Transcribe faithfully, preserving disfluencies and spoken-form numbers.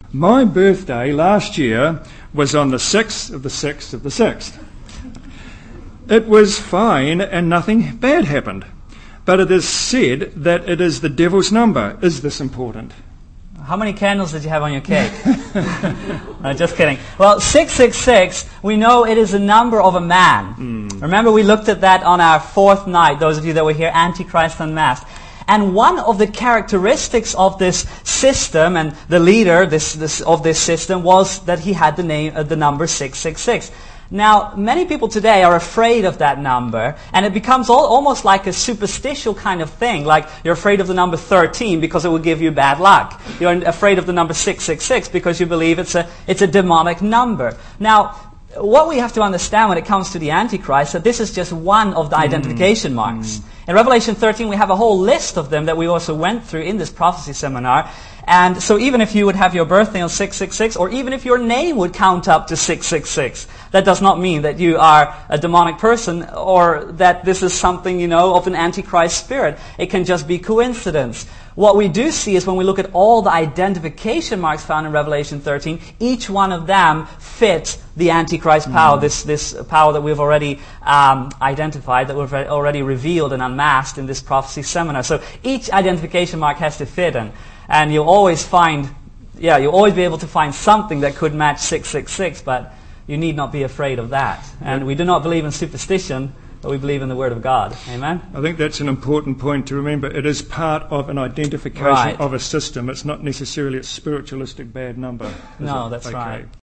My birthday last year was on the sixth of the sixth of the sixth. It was fine and nothing bad happened. But it is said that it is the devil's number. Is this important? How many candles did you have on your cake? No, just kidding. Well, six six six, we know it is a number of a man. Mm. Remember, we looked at that on our fourth night, those of you that were here, Antichrist Unmasked. And one of the characteristics of this system and the leader this, this, of this system was that he had the name, uh, the number six six six. Now, many people today are afraid of that number, and it becomes all, almost like a superstitial kind of thing. Like, you're afraid of the number thirteen because it will give you bad luck. You're afraid of the number six six six because you believe it's a, it's a demonic number. Now, what we have to understand when it comes to the Antichrist, that this is just one of the mm. identification marks. Mm. In Revelation thirteen, we have a whole list of them that we also went through in this prophecy seminar. And so even if you would have your birthday on six six six, or even if your name would count up to six six six, that does not mean that you are a demonic person or that this is something, you know, of an Antichrist spirit. It can just be coincidence. What we do see is when we look at all the identification marks found in Revelation thirteen, each one of them fits the Antichrist power, mm. this this power that we've already um, identified, that we've already revealed and unmasked in this prophecy seminar. So each identification mark has to fit in. And you'll always find, yeah, you'll always be able to find something that could match six six six, but you need not be afraid of that. And we do not believe in superstition, but we believe in the Word of God. Amen? I think that's an important point to remember. It is part of an identification right. of a system. It's not necessarily a spiritualistic bad number. No, it? that's okay. right.